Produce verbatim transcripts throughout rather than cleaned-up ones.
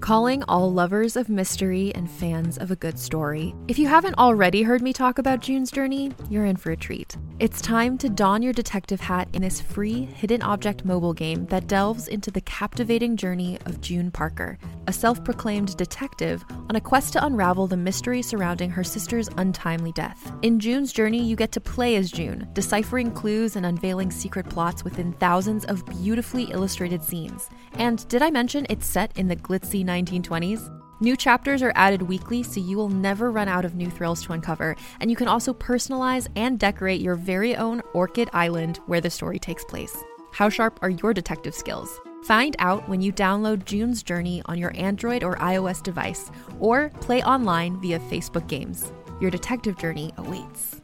Calling all lovers of mystery and fans of a good story. If you haven't already heard me talk about June's Journey, you're in for a treat. It's time to don your detective hat in this free hidden object mobile game that delves into the captivating journey of June Parker, a self-proclaimed detective on a quest to unravel the mystery surrounding her sister's untimely death. In June's Journey, you get to play as June, deciphering clues and unveiling secret plots within thousands of beautifully illustrated scenes. And did I mention it's set in the glitzy nineteen twenties? New chapters are added weekly, so you will never run out of new thrills to uncover, and you can also personalize and decorate your very own Orchid Island where the story takes place. How sharp are your detective skills? Find out when you download June's Journey on your Android or iOS device, or play online via Facebook Games. Your detective journey awaits.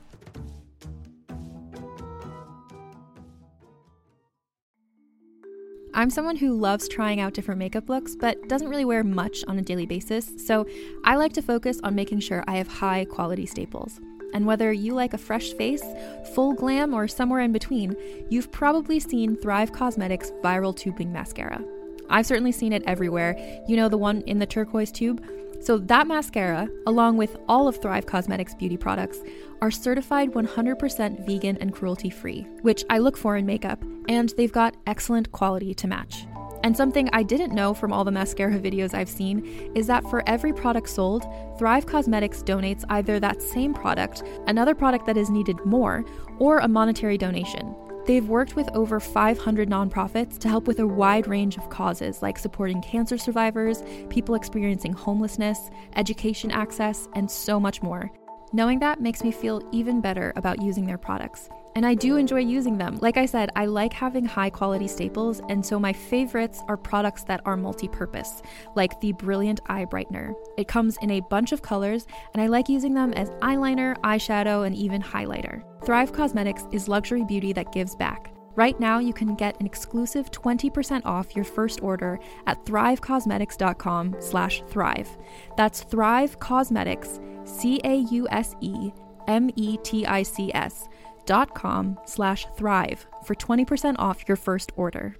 I'm someone who loves trying out different makeup looks, but doesn't really wear much on a daily basis, so I like to focus on making sure I have high quality staples. And whether you like a fresh face, full glam, or somewhere in between, you've probably seen Thrive Causemetics Viral Tubing Mascara. I've certainly seen it everywhere. You know, the one in the turquoise tube? So that mascara, along with all of Thrive Causemetics beauty products, are certified one hundred percent vegan and cruelty-free, which I look for in makeup, and they've got excellent quality to match. And something I didn't know from all the mascara videos I've seen is that for every product sold, Thrive Causemetics donates either that same product, another product that is needed more, or a monetary donation. They've worked with over five hundred nonprofits to help with a wide range of causes like supporting cancer survivors, people experiencing homelessness, education access, and so much more. Knowing that makes me feel even better about using their products. And I do enjoy using them. Like I said, I like having high quality staples, and so my favorites are products that are multi-purpose, like the Brilliant Eye Brightener. It comes in a bunch of colors, and I like using them as eyeliner, eyeshadow, and even highlighter. Thrive Causemetics is luxury beauty that gives back. Right now, you can get an exclusive twenty percent off your first order at thrivecausemetics.com slash thrive. That's Thrive Causemetics, C A U S E M E T I C S dot com slash thrive for twenty percent off your first order.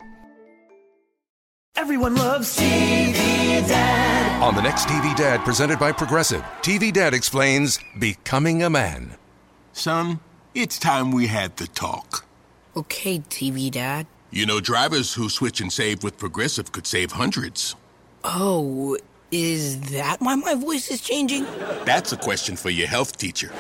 Everyone loves T V Dad. On the next T V Dad, presented by Progressive, T V Dad explains Becoming a Man. Son, it's time we had the talk. Okay, T V Dad. You know, drivers who switch and save with Progressive could save hundreds. Oh, is that why my voice is changing? That's a question for your health teacher.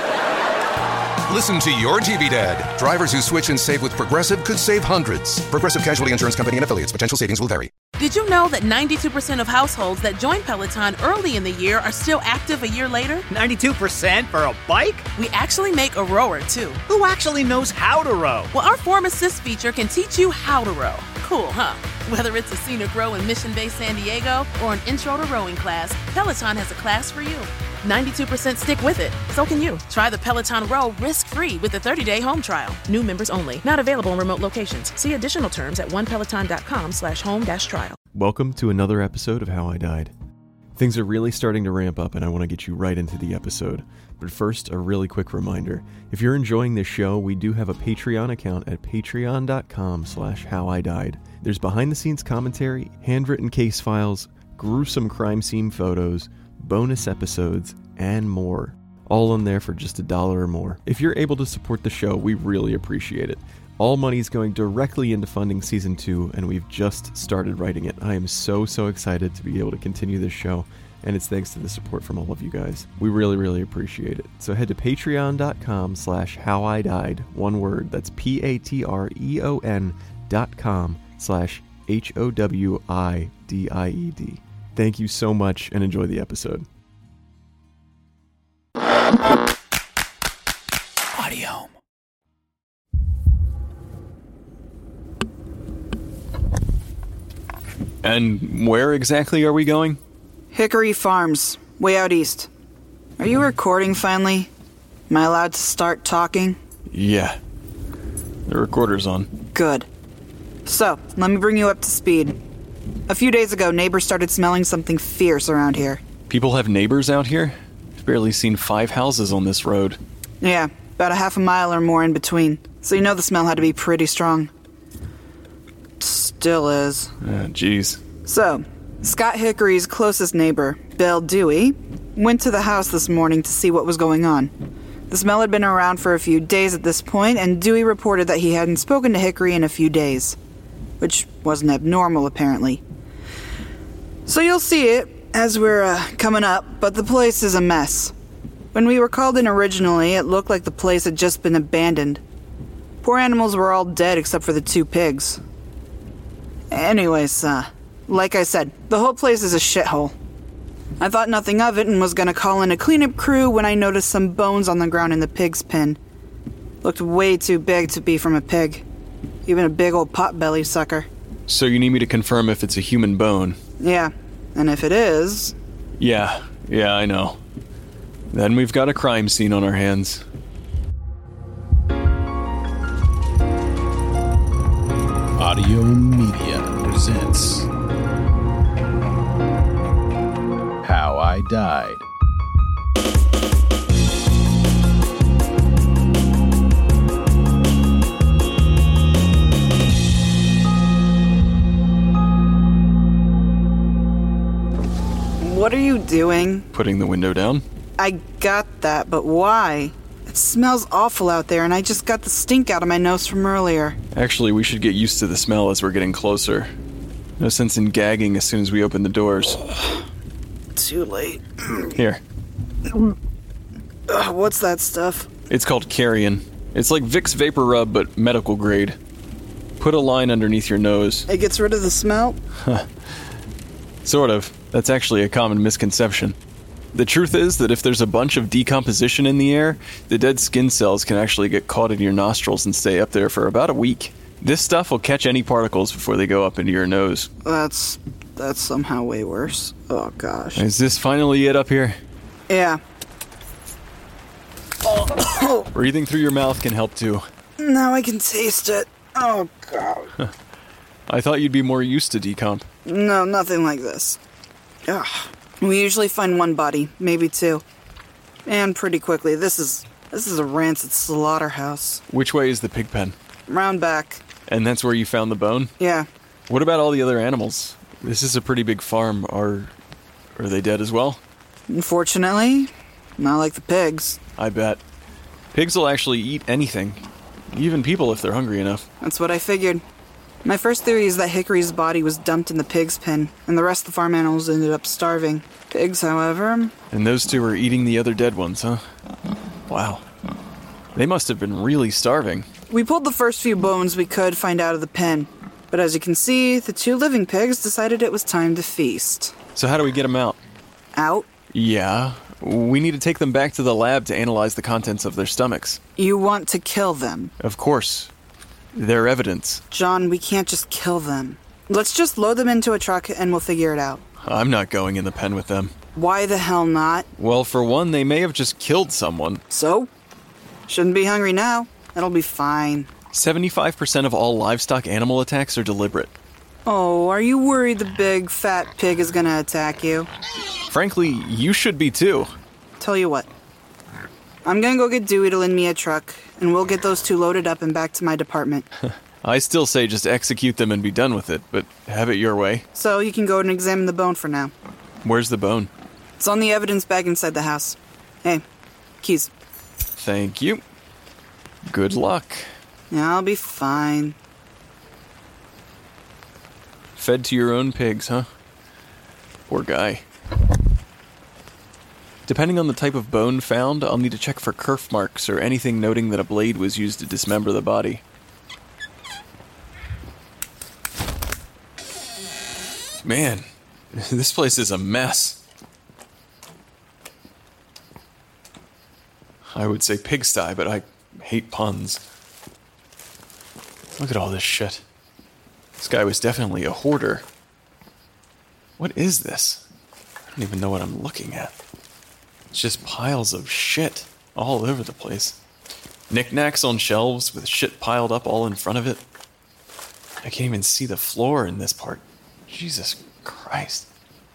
Listen to your T V Dad. Drivers who switch and save with Progressive could save hundreds. Progressive Casualty Insurance Company and affiliates. Potential savings will vary. Did you know that ninety-two percent of households that join Peloton early in the year are still active a year later? ninety-two percent for a bike? We actually make a rower, too. Who actually knows how to row? Well, our Form Assist feature can teach you how to row. Cool, huh? Whether it's a scenic row in Mission Bay, San Diego, or an intro to rowing class, Peloton has a class for you. ninety-two percent stick with it. So can you. Try the Peloton Row risk-free with a thirty-day home trial. New members only. Not available in remote locations. See additional terms at onepeloton.com slash home dash trial. Welcome to another episode of How I Died. Things are really starting to ramp up, and I want to get you right into the episode. But first, a really quick reminder. If you're enjoying this show, we do have a Patreon account at patreon.com slash howidied. There's behind-the-scenes commentary, handwritten case files, gruesome crime scene photos, bonus episodes, and more. All in there for just a dollar or more. If you're able to support the show, we really appreciate it. All money is going directly into funding season two, and we've just started writing it. I am so, so excited to be able to continue this show, and it's thanks to the support from all of you guys. We really, really appreciate it. So head to patreon.com slash howidied, one word, that's P-A-T-R-E-O-N dot com slash H-O-W-I-D-I-E-D. Thank you so much, and enjoy the episode. Audio. And where exactly are we going? Hickory Farms, way out east. Are you recording finally? Am I allowed to start talking? Yeah. The recorder's on. Good. So, let me bring you up to speed. A few days ago, neighbors started smelling something fierce around here. People have neighbors out here? I've barely seen five houses on this road. Yeah, about a half a mile or more in between. So you know the smell had to be pretty strong. Still is. Ah, jeez. So, Scott Hickory's closest neighbor, Bill Dewey, went to the house this morning to see what was going on. The smell had been around for a few days at this point, and Dewey reported that he hadn't spoken to Hickory in a few days, which wasn't abnormal, apparently. So you'll see it as we're uh, coming up, but the place is a mess. When we were called in originally, it looked like the place had just been abandoned. Poor animals were all dead except for the two pigs. Anyways, uh, like I said, the whole place is a shithole. I thought nothing of it and was gonna call in a cleanup crew when I noticed some bones on the ground in the pig's pen. Looked way too big to be from a pig. Even a big old potbelly sucker. So you need me to confirm if it's a human bone? Yeah, and if it is... Yeah, yeah, I know. Then we've got a crime scene on our hands. Audio Media presents How I Died. What are you doing? Putting the window down? I got that, but why? It smells awful out there, and I just got the stink out of my nose from earlier. Actually, we should get used to the smell as we're getting closer. No sense in gagging as soon as we open the doors. Too late. Here. Ugh, what's that stuff? It's called Carrion. It's like Vicks Vapor Rub, but medical grade. Put a line underneath your nose. It gets rid of the smell? Sort of. That's actually a common misconception. The truth is that if there's a bunch of decomposition in the air, the dead skin cells can actually get caught in your nostrils and stay up there for about a week. This stuff will catch any particles before they go up into your nose. That's... that's somehow way worse. Oh, gosh. Is this finally it up here? Yeah. Breathing through your mouth can help too. Now I can taste it. Oh, God. I thought you'd be more used to decomp. No, nothing like this. Ugh. We usually find one body, maybe two. And pretty quickly. This is this is a rancid slaughterhouse. Which way is the pig pen? Round back. And that's where you found the bone? Yeah. What about all the other animals? This is a pretty big farm. Are are they dead as well? Unfortunately, not like the pigs. I bet. Pigs will actually eat anything. Even people if they're hungry enough. That's what I figured. My first theory is that Hickory's body was dumped in the pig's pen, and the rest of the farm animals ended up starving. Pigs, however... And those two were eating the other dead ones, huh? Wow. They must have been really starving. We pulled the first few bones we could find out of the pen, but as you can see, the two living pigs decided it was time to feast. So how do we get them out? Out? Yeah. We need to take them back to the lab to analyze the contents of their stomachs. You want to kill them? Of course. They're evidence. John, we can't just kill them. Let's just load them into a truck and we'll figure it out. I'm not going in the pen with them. Why the hell not? Well, for one, they may have just killed someone. So? Shouldn't be hungry now. That'll be fine. seventy-five percent of all livestock animal attacks are deliberate. Oh, are you worried the big, fat pig is gonna attack you? Frankly, you should be too. Tell you what. I'm gonna go get Dewey to lend me a truck, and we'll get those two loaded up and back to my department. I still say just execute them and be done with it, but have it your way. So you can go and examine the bone for now. Where's the bone? It's on the evidence bag inside the house. Hey, keys. Thank you. Good luck. Yeah, I'll be fine. Fed to your own pigs, huh? Poor guy. Depending on the type of bone found, I'll need to check for kerf marks or anything noting that a blade was used to dismember the body. Man, this place is a mess. I would say pigsty, but I hate puns. Look at all this shit. This guy was definitely a hoarder. What is this? I don't even know what I'm looking at. It's just piles of shit all over the place. Knickknacks on shelves with shit piled up all in front of it. I can't even see the floor in this part. Jesus Christ.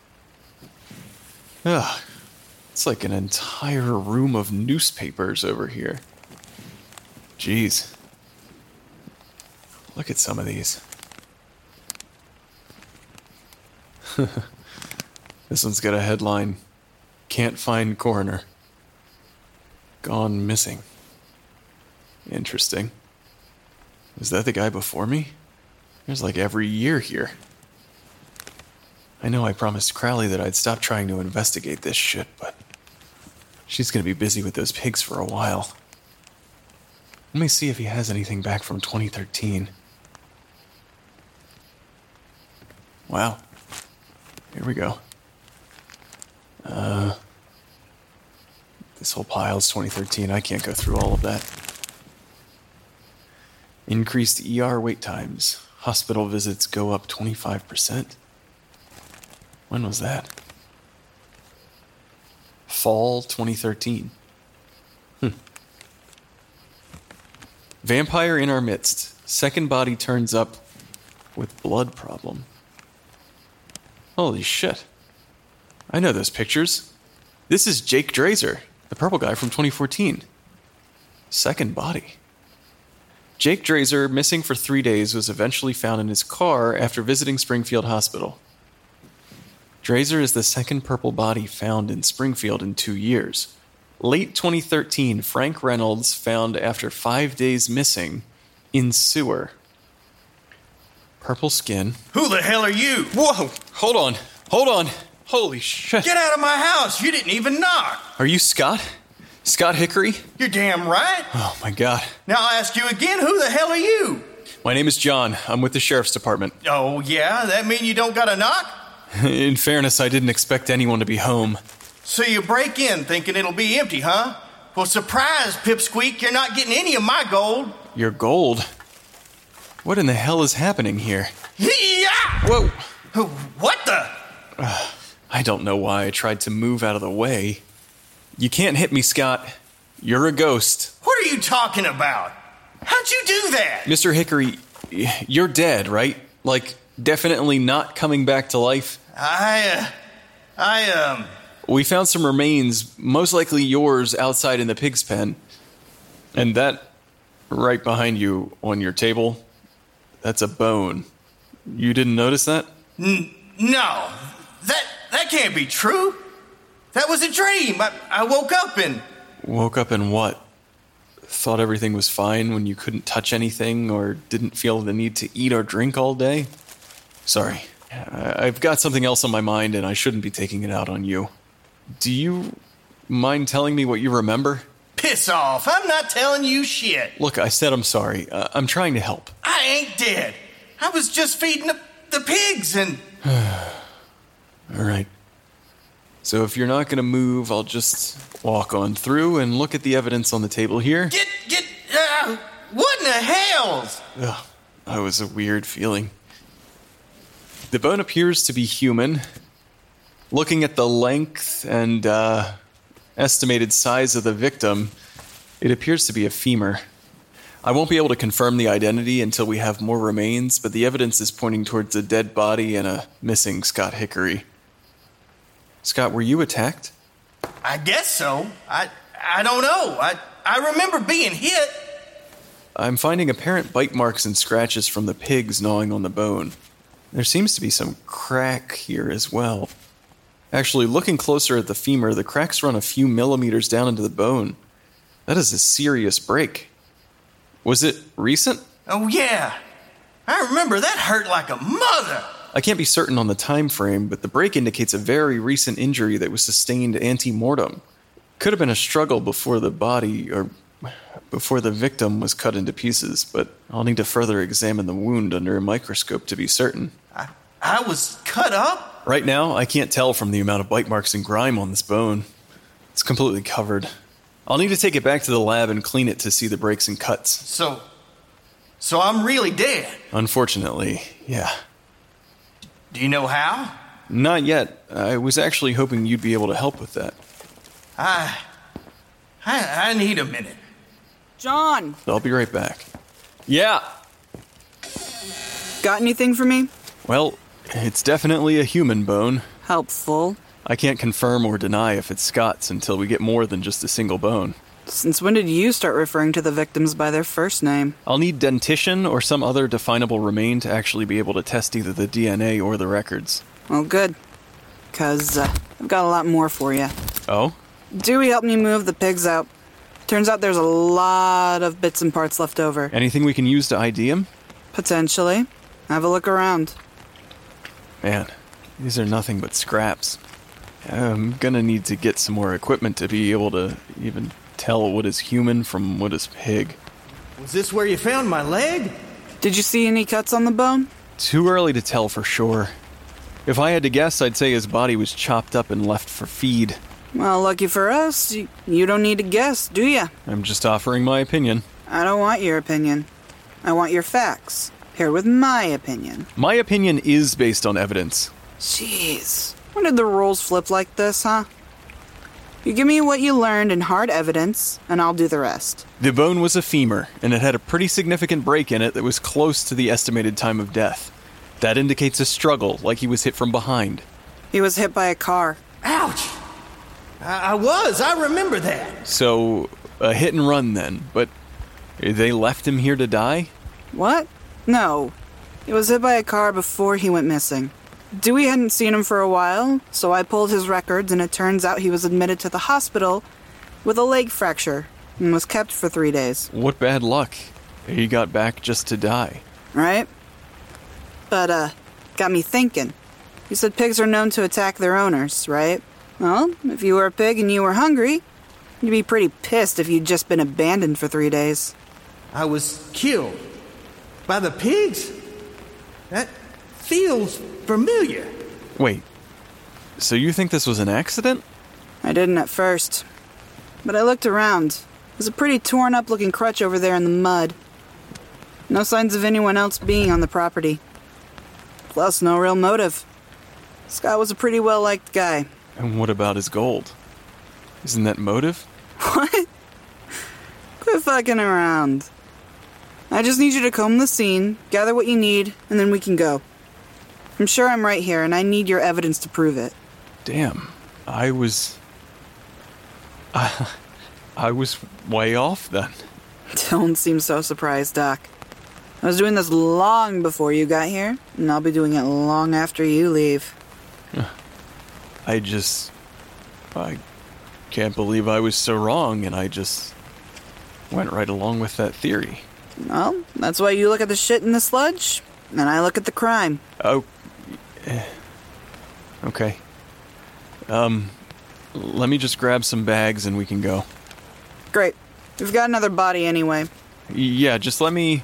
Ugh. It's like an entire room of newspapers over here. Jeez. Look at some of these. This one's got a headline, "Can't find coroner. Gone missing." Interesting. Is that the guy before me? There's like every year here. I know I promised Crowley that I'd stop trying to investigate this shit, but she's gonna be busy with those pigs for a while. Let me see if he has anything back from twenty thirteen. Wow. Here we go. Uh, this whole pile's twenty thirteen. I can't go through all of that. Increased E R wait times. Hospital visits go up twenty-five percent. When was that? Fall twenty thirteen. Hmm. Vampire in our midst. Second body turns up with blood problem. Holy shit. I know those pictures. This is Jake Drazer, the purple guy from twenty fourteen. Second body. Jake Drazer, missing for three days, was eventually found in his car after visiting Springfield Hospital. Drazer is the second purple body found in Springfield in two years. Late twenty thirteen, Frank Reynolds found after five days missing in sewer. Purple skin. Who the hell are you? Whoa! Hold on. Hold on. Holy shit. Get out of my house. You didn't even knock. Are you Scott? Scott Hickory? You're damn right. Oh my god. Now I'll ask you again, who the hell are you? My name is John. I'm with the sheriff's department. Oh, yeah? That mean you don't got a knock? In fairness, I didn't expect anyone to be home. So you break in thinking it'll be empty, huh? Well, surprise, Pipsqueak, you're not getting any of my gold. Your gold? What in the hell is happening here? Yeah! Whoa! What the? Uh, I don't know why I tried to move out of the way. You can't hit me, Scott. You're a ghost. What are you talking about? How'd you do that? Mister Hickory, you're dead, right? Like, definitely not coming back to life? I, uh, I, um... We found some remains, most likely yours, outside in the pig's pen. And that, right behind you on your table, that's a bone. You didn't notice that? N- no. That, that can't be true. That was a dream. I, I woke up and... Woke up and what? Thought everything was fine when you couldn't touch anything or didn't feel the need to eat or drink all day? Sorry. I've got something else on my mind and I shouldn't be taking it out on you. Do you mind telling me what you remember? Piss off. I'm not telling you shit. Look, I said I'm sorry. Uh, I'm trying to help. I ain't dead. I was just feeding the, the pigs and... All right. So if you're not going to move, I'll just walk on through and look at the evidence on the table here. Get, get, uh, what in the hells? Ugh, that was a weird feeling. The bone appears to be human. Looking at the length and uh, estimated size of the victim, it appears to be a femur. I won't be able to confirm the identity until we have more remains, but the evidence is pointing towards a dead body and a missing Scott Hickory. Scott, were you attacked? I guess so. I I don't know. I, I remember being hit. I'm finding apparent bite marks and scratches from the pigs gnawing on the bone. There seems to be some crack here as well. Actually, looking closer at the femur, the cracks run a few millimeters down into the bone. That is a serious break. Was it recent? Oh, yeah. I remember that hurt like a mother. I can't be certain on the time frame, but the break indicates a very recent injury that was sustained ante-mortem. Could have been a struggle before the body, or before the victim was cut into pieces, but I'll need to further examine the wound under a microscope to be certain. I, I was cut up? Right now, I can't tell from the amount of bite marks and grime on this bone. It's completely covered. I'll need to take it back to the lab and clean it to see the breaks and cuts. So, so I'm really dead? Unfortunately, yeah. Do you know how? Not yet. I was actually hoping you'd be able to help with that. I... I, I need a minute. John! I'll be right back. Yeah! Got anything for me? Well, it's definitely a human bone. Helpful. I can't confirm or deny if it's Scott's until we get more than just a single bone. Since when did you start referring to the victims by their first name? I'll need dentition or some other definable remain to actually be able to test either the D N A or the records. Well, good. because uh, I've got a lot more for you. Oh? Dewey helped me move the pigs out. Turns out there's a lot of bits and parts left over. Anything we can use to I D him? Potentially. Have a look around. Man, these are nothing but scraps. I'm gonna need to get some more equipment to be able to even tell what is human from what is pig. Was this where you found my leg? Did you see any cuts on the bone? Too early to tell for sure. If I had to guess, I'd say his body was chopped up and left for feed. Well, lucky for us, you don't need to guess, do ya? I'm just offering my opinion. I don't want your opinion. I want your facts, paired with my opinion. My opinion is based on evidence. Jeez. When did the rules flip like this, huh? You give me what you learned in hard evidence, and I'll do the rest. The bone was a femur, and it had a pretty significant break in it that was close to the estimated time of death. That indicates a struggle, like he was hit from behind. He was hit by a car. Ouch! I, I was, I remember that. So, a hit and run then, but they left him here to die? What? No. He was hit by a car before he went missing. Dewey hadn't seen him for a while, so I pulled his records, and it turns out he was admitted to the hospital with a leg fracture and was kept for three days. What bad luck. He got back just to die. Right? But, uh, got me thinking. You said pigs are known to attack their owners, right? Well, if you were a pig and you were hungry, you'd be pretty pissed if you'd just been abandoned for three days. I was killed by the pigs? That feels familiar. Wait, so you think this was an accident? I didn't at first. But I looked around. There's a pretty torn up looking crutch over there in the mud. No signs of anyone else being on the property. Plus, no real motive. Scott was a pretty well-liked guy. And what about his gold? Isn't that motive? What? Quit fucking around. I just need you to comb the scene, gather what you need, and then we can go. I'm sure I'm right here, and I need your evidence to prove it. Damn. I was... I, I was way off then. Don't seem so surprised, Doc. I was doing this long before you got here, and I'll be doing it long after you leave. I just... I can't believe I was so wrong, and I just went right along with that theory. Well, that's why you look at the shit in the sludge, and I look at the crime. Oh... Okay. Um, let me just grab some bags and we can go. Great. We've got another body anyway. Yeah, just let me...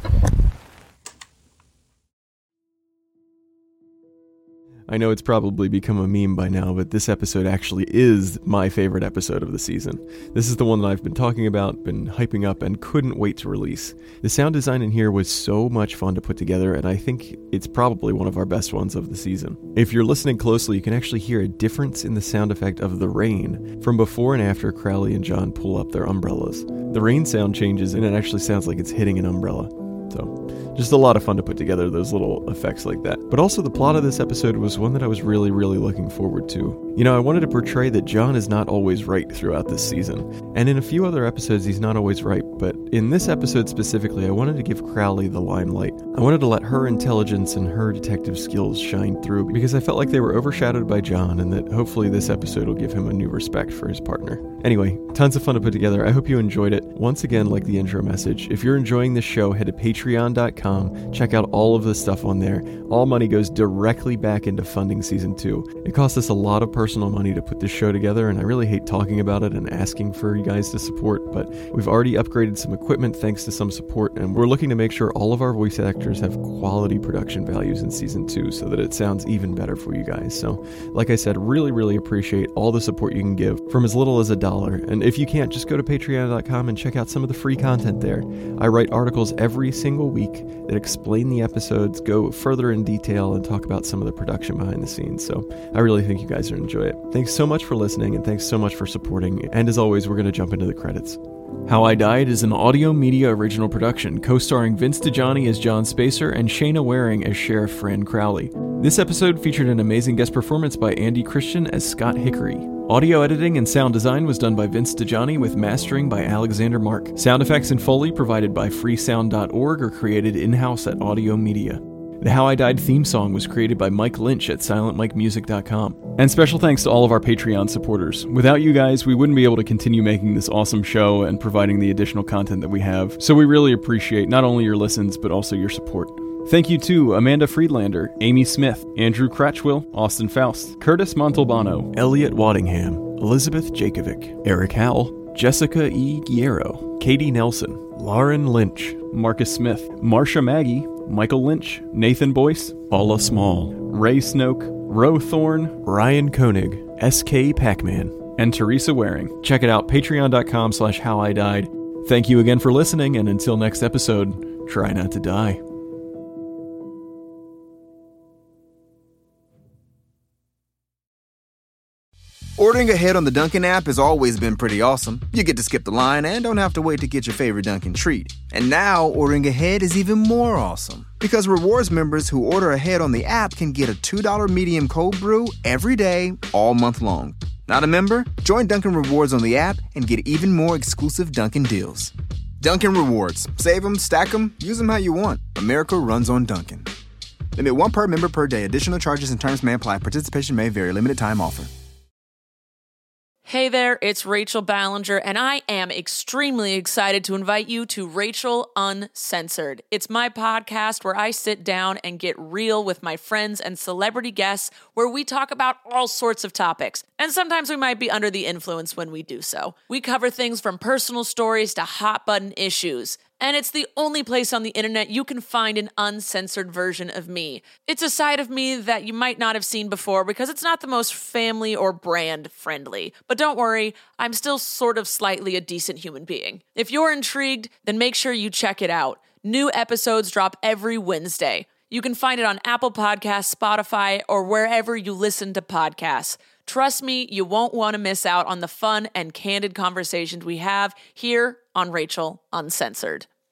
I know it's probably become a meme by now, but this episode actually is my favorite episode of the season. This is the one that I've been talking about, been hyping up, and couldn't wait to release. The sound design in here was so much fun to put together, and I think it's probably one of our best ones of the season. If you're listening closely, you can actually hear a difference in the sound effect of the rain from before and after Crowley and John pull up their umbrellas. The rain sound changes, and it actually sounds like it's hitting an umbrella. So, just a lot of fun to put together those little effects like that. But also the plot of this episode was one that I was really, really looking forward to. You know, I wanted to portray that John is not always right throughout this season. And in a few other episodes, he's not always right. But in this episode specifically, I wanted to give Crowley the limelight. I wanted to let her intelligence and her detective skills shine through because I felt like they were overshadowed by John, and that hopefully this episode will give him a new respect for his partner. Anyway, tons of fun to put together. I hope you enjoyed it. Once again, like the intro message, if you're enjoying this show, head to patreon dot com, check out all of the stuff on there. All money goes directly back into funding season two. It costs us a lot of personal money to put this show together, and I really hate talking about it and asking for you guys to support, but we've already upgraded some equipment thanks to some support, and we're looking to make sure all of our voice actors have quality production values in season two so that it sounds even better for you guys. So, like I said, really, really appreciate all the support you can give from as little as a dollar, and if you can't, just go to patreon dot com and check out some of the free content there. I write articles every single week that explain the episodes, go further in detail, and talk about some of the production behind the scenes, so I really think you guys will enjoy it. Thanks so much for listening, and thanks so much for supporting, and as always, we're going to jump into the credits. How I Died is an Audio Media original production, co-starring Vince DiGianni as John Spacer and Shayna Waring as Sheriff Fran Crowley. This episode featured an amazing guest performance by Andy Christian as Scott Hickory. Audio editing and sound design was done by Vince DiGianni with mastering by Alexander Mark. Sound effects and Foley provided by freesound dot org or created in-house at Audio Media. The How I Died theme song was created by Mike Lynch at silent mike music dot com. And special thanks to all of our Patreon supporters. Without you guys, we wouldn't be able to continue making this awesome show and providing the additional content that we have. So we really appreciate not only your listens, but also your support. Thank you to Amanda Friedlander, Amy Smith, Andrew Cratchwill, Austin Faust, Curtis Montalbano, Elliot Waddingham, Elizabeth Jakovic, Eric Howell, Jessica E. Guerrero, Katie Nelson, Lauren Lynch, Marcus Smith, Marsha Maggie, Michael Lynch, Nathan Boyce, Paula Small, Ray Snoke, Ro Thorne, Ryan Koenig, S K Pacman, and Teresa Waring. Check it out, patreon.com slash how I died. Thank you again for listening, and until next episode, try not to die. Ordering ahead on the Dunkin' app has always been pretty awesome. You get to skip the line and don't have to wait to get your favorite Dunkin' treat. And now, ordering ahead is even more awesome. Because rewards members who order ahead on the app can get a two dollar medium cold brew every day, all month long. Not a member? Join Dunkin' Rewards on the app and get even more exclusive Dunkin' deals. Dunkin' Rewards. Save them, stack them, use them how you want. America runs on Dunkin'. Limit one per member per day. Additional charges and terms may apply. Participation may vary. Limited time offer. Hey there, it's Rachel Ballinger, and I am extremely excited to invite you to Rachel Uncensored. It's my podcast where I sit down and get real with my friends and celebrity guests, where we talk about all sorts of topics. And sometimes we might be under the influence when we do so. We cover things from personal stories to hot-button issues. And it's the only place on the internet you can find an uncensored version of me. It's a side of me that you might not have seen before because it's not the most family or brand friendly. But don't worry, I'm still sort of slightly a decent human being. If you're intrigued, then make sure you check it out. New episodes drop every Wednesday. You can find it on Apple Podcasts, Spotify, or wherever you listen to podcasts. Trust me, you won't want to miss out on the fun and candid conversations we have here on Rachel Uncensored.